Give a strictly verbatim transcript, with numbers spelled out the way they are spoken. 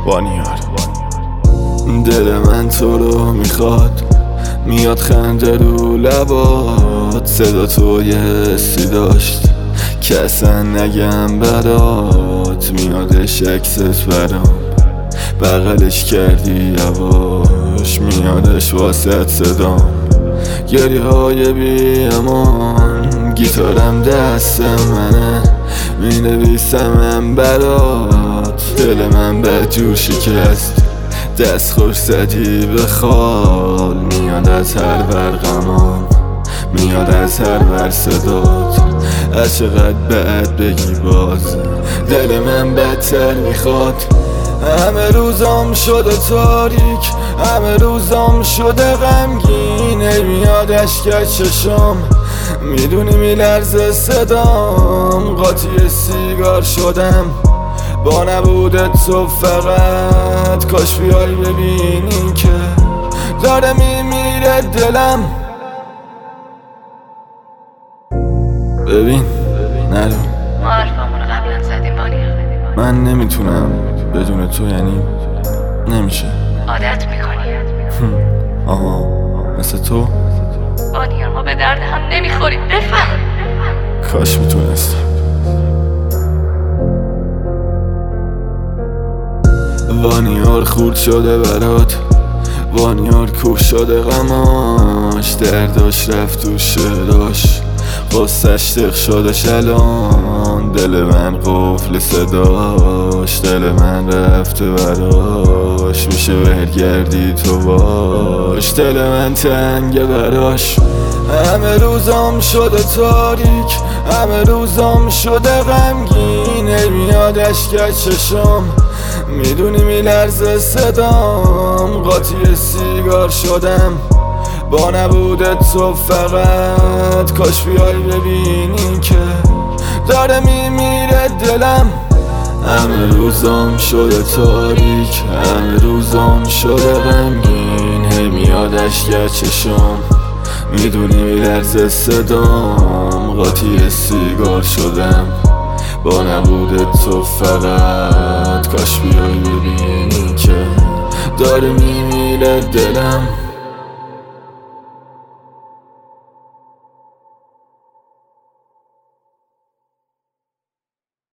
وانیار. دل من تو رو میخواد، میاد خنده رو لبات، صدا تو یه حسی داشت که اصلا نگم برات، میادش عکست برام بغلش کردی یواش، میادش واسط صدام گریه های بی امان، گیتارم دست منه مینویسمم برات، دل من بدجور شکست دست خوش زدی به خال، میاد از هر برقمان میاد از هر بر صدات، از چقدر بد بگی باز دل من بدتر میخواد، همه روزام شده تاریک، همه روزام شده غمگین، میاد اشک چشم میدونی میلرزه صدام، قاطی سیگار شدم با نبودت تو فقط، کاش بیای ببینی که داره میمیره دلم. ببین نرو، ما حرفامونو قبلا زدیم بانیا، من نمیتونم بدون تو، یعنی نمیشه. عادت میکنی آها مثل تو بانیا، ما به درد هم نمیخوریم، بفهم. کاش میتونستم. وانیار خورد شده برات، وانیار کوه شده غماش، درداش رفت تو شعراش، قصه‌اش تق شدش الان، دل من قفل صداش، دل من رفته براش، میشه برگردی تو باش، دل من تنگه براش، همه روزام شده تاریک، همه روزام شده غمگین، میاد اشک چشم میدونی میلرزه صدام، قاطی سیگار شدم با نبودت تو فقط، کاش بیای ببینی که داره میمیره دلم، همه روزام شده تاریک، همه روزام شده غمگین، هی میاد اشک چشم میدونی میلرزه صدام، قاطی سیگار شدم با نبودت تو فقط، کاش بیای ببینی که داره میمیره دلم.